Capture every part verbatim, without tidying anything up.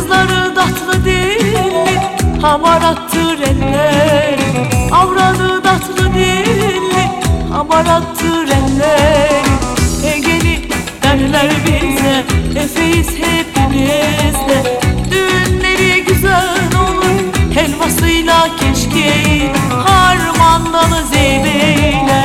Kızları tatlı dilli, hamarattır eller. Avradı tatlı dilli, hamarattır eller. Egeli derler bize, Efeyiz hepimizde. Düğünleri güzel olur, helvasıyla keşkeği, harmandalı zeybeyle.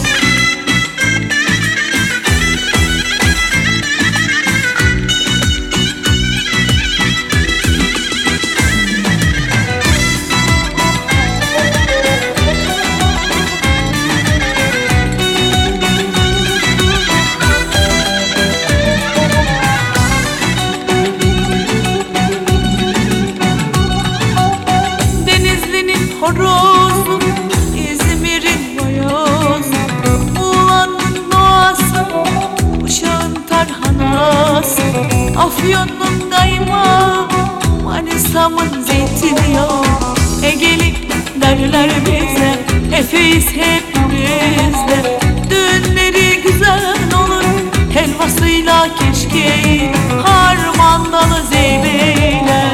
Horozu, İzmir'in boyozu, Muğla'nın doğası, Uşak'ın tarhanası, Afyon'un kaymağı, Manisa'mın zeytinyağı. Egeli derler bize, Efeyiz hepimizde. Düğünleri güzel olur, helvasıyla keşkeği, harmandalı zeybeyle.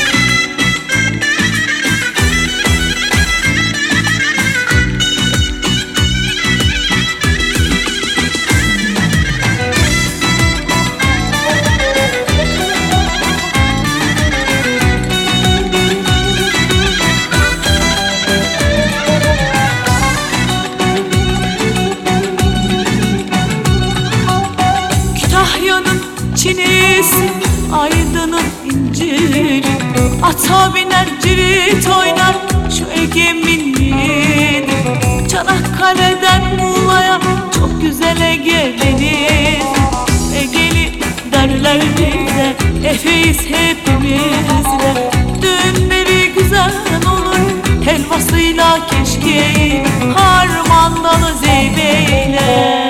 Kütahya'nın çinisi, Aydın'ın inciri, ata biner cirit oynar şu Ege'min yiğidi. Çanakkale'den Muğla'ya çok güzel Ege deniz. Egeli derler bize, Efeyiz hepimizde. Düğünleri güzel olur, helvasıyla keşkeği, harmandalı zeybeyle.